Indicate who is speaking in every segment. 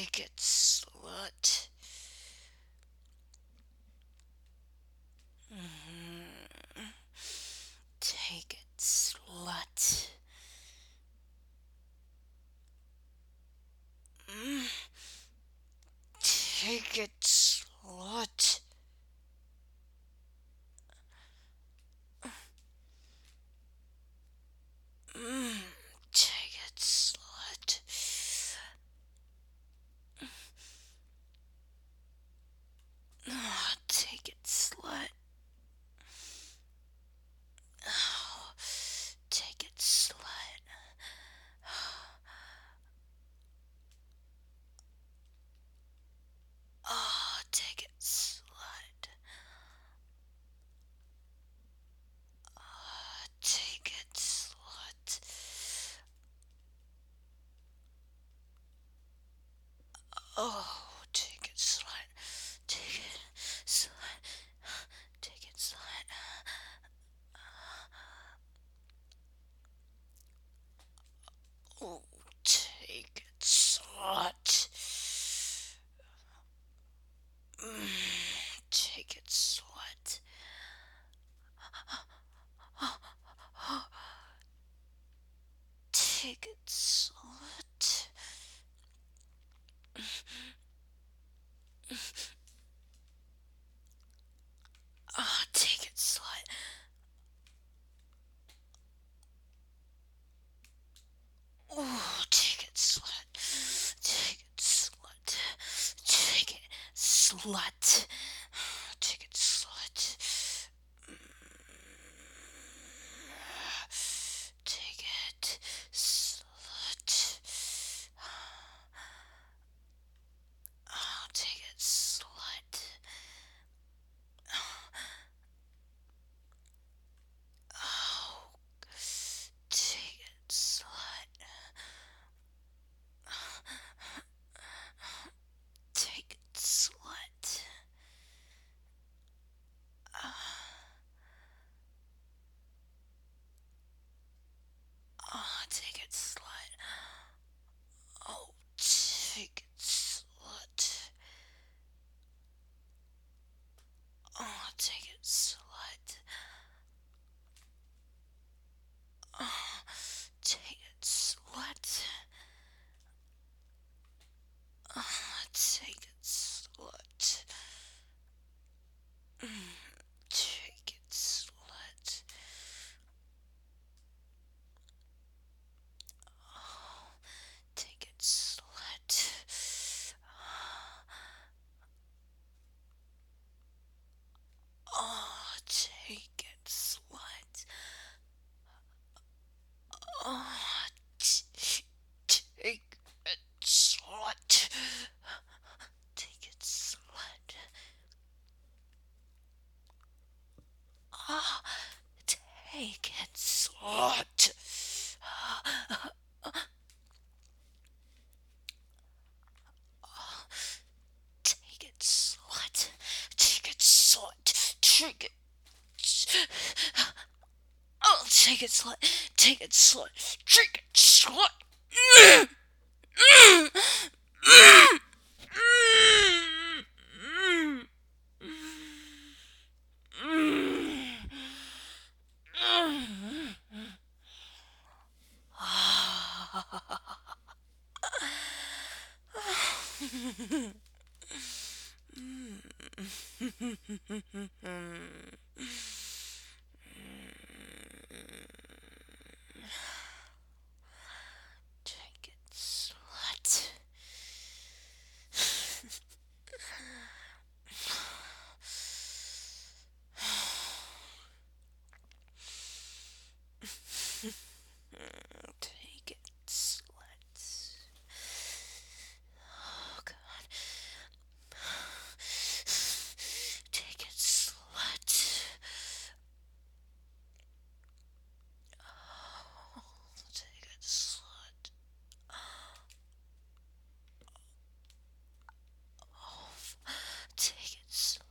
Speaker 1: Take it, slut. Mhm. Take it, slut. Mm. Take it, slut. Mm. Take it, slut. Oh, take it, slut. Oh, take it, slut. Oh, take it, slut. Oh, take it, slut. Oh, take it, slut. Take it, slut. Take it, slut. Oh, take it, slut. Take it, slut. Take it, slut. Oh, take it, slut. Oh, take it, slut. Take it, slut. Take it, slut. Take it, slut. Take it, slut. Oh, take it, slut. Oh, take it, slut. Take it, slut. Oh, take it, slut. Oh, take it, slut. Oh, take it, slut. Oh, take it, slut. Oh, take it, slut. Take it, slut. Oh, take it, slut. Oh, take it, slut. Oh, take it, slut. Take it, slut. Oh, take it, slut. Take it, slut. Take it, slut. Take it. Oh, take it, slut. Take it, slut. Take it, slut. Take it, slut. Take it, slut. Oh, God. Take it, slut. Oh, take it, slut. Oh, take it, slut.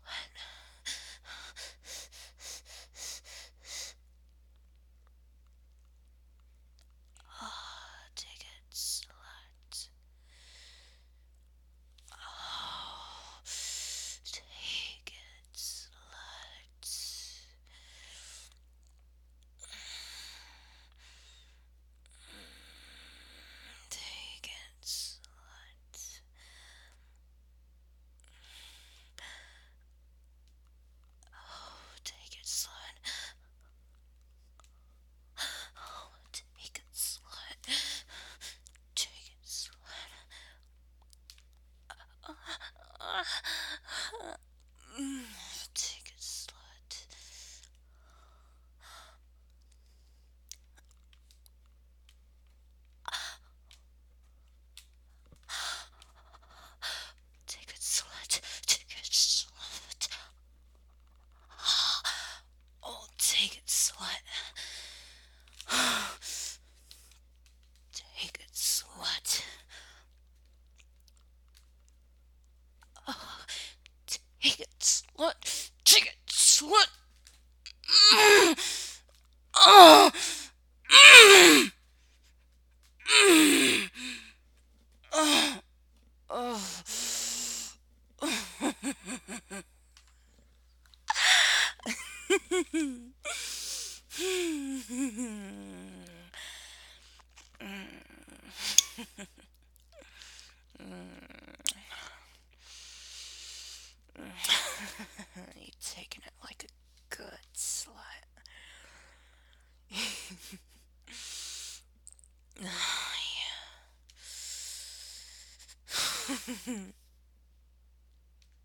Speaker 1: You taking it like a good slut.